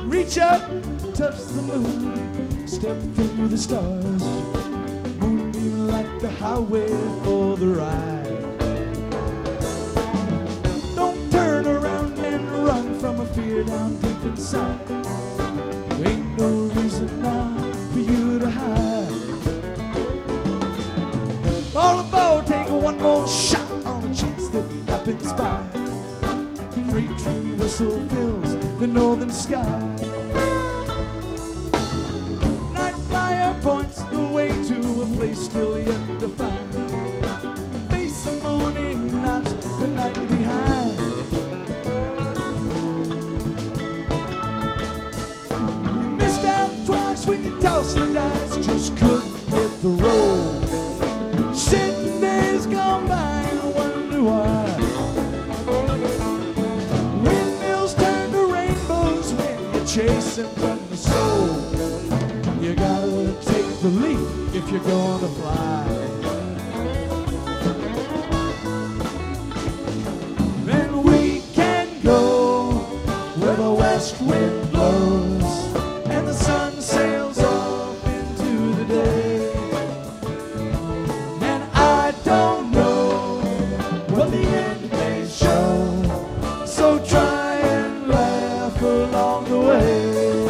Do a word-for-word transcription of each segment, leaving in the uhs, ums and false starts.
Reach up, touch the moon, step through the stars. Moonbeam like the highway for the ride. Don't turn around and run from a fear down deep inside. There ain't no reason now for you to hide. All aboard, take one more shot on a chance that happens by. Freight train whistle fills the northern sky. Night flyer points the way to a place still yet to find. Face the morning, not the night behind. You missed out twice when you tossed the dice, just couldn't hit the road. Sitting days gone by and wonder why. Windmills turn to rainbows when you're chasing from the soul. You gotta take the leap if you're gonna fly. Then we can go where the west wind blows and the sun sails off into the day. And I don't know what the end may show, so try and laugh along the way.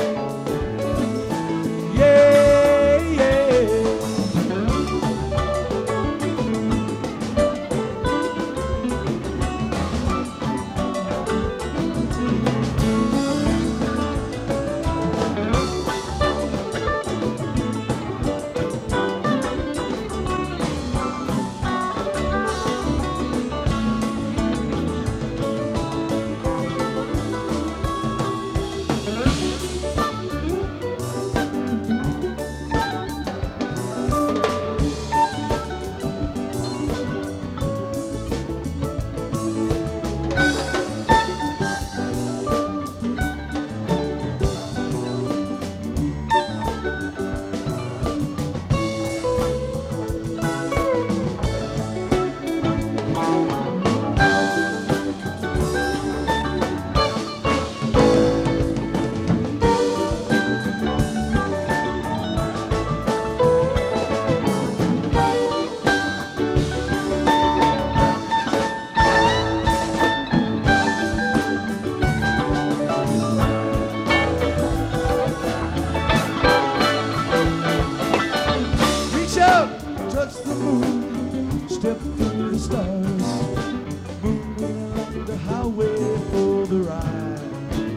Touch the moon, step through the stars. Moving along the highway for the ride.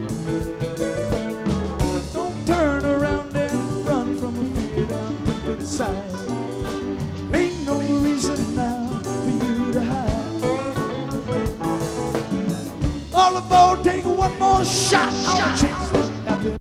Don't turn around and run from a fear down deep inside. Ain't no reason now for you to hide. All aboard, take one more shot on a chance